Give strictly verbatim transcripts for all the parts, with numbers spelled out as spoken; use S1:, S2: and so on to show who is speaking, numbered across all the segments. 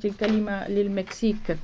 S1: أعطي الكلمة للمكسيك.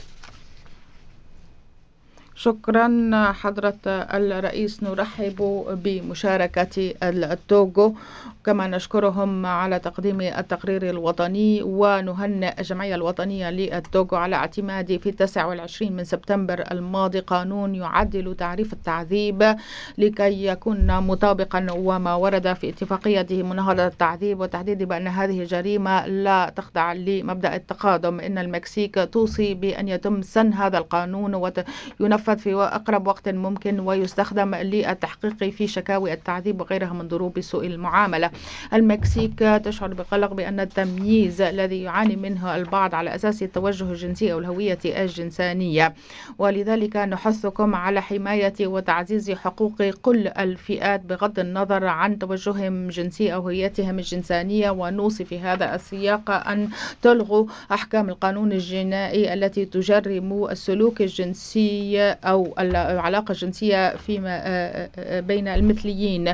S1: شكرا حضرة الرئيس. نرحب بمشاركة التوغو، كما نشكرهم على تقديم التقرير الوطني، ونهنئ الجمعية الوطنية للتوغو على اعتماد في التاسع والعشرين من سبتمبر الماضي قانون يعدل تعريف التعذيب لكي يكون مطابقا وما ورد في اتفاقية مناهضة التعذيب، وتحديد بأن هذه الجريمة لا تخضع لمبدأ التقادم. إن المكسيك توصي بأن يتم سن هذا القانون وينفذ في أقرب وقت ممكن، ويستخدم للتحقيق في شكاوي التعذيب وغيرها من ضروب سوء المعاملة. المكسيك تشعر بقلق بأن التمييز الذي يعاني منه البعض على أساس التوجه الجنسي أو الهوية الجنسانية، ولذلك نحثكم على حماية وتعزيز حقوق كل الفئات بغض النظر عن توجههم الجنسي أو هويتهم الجنسانية. ونوصي في هذا السياق أن تلغوا أحكام القانون الجنائي التي تجرم السلوك الجنسي أو العلاقة الجنسية فيما بين المثليين،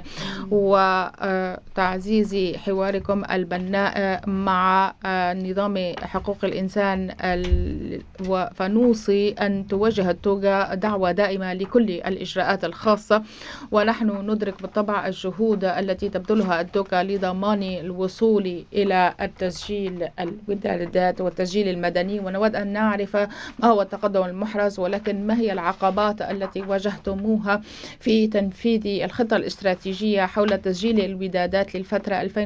S1: وتعزيز حواركم البناء مع نظام حقوق الإنسان. فنوصي أن توجه التوغا دعوة دائمة لكل الإجراءات الخاصة، ونحن ندرك بالطبع الجهود التي تبذلها التوغا لضمان الوصول إلى التسجيل الودادات والتسجيل المدني، ونود أن نعرف ما هو التقدم المحرز، ولكن ما هي العقبات التي واجهتموها في تنفيذ الخطة الاستراتيجية حول تسجيل الودادات للفترة ألفين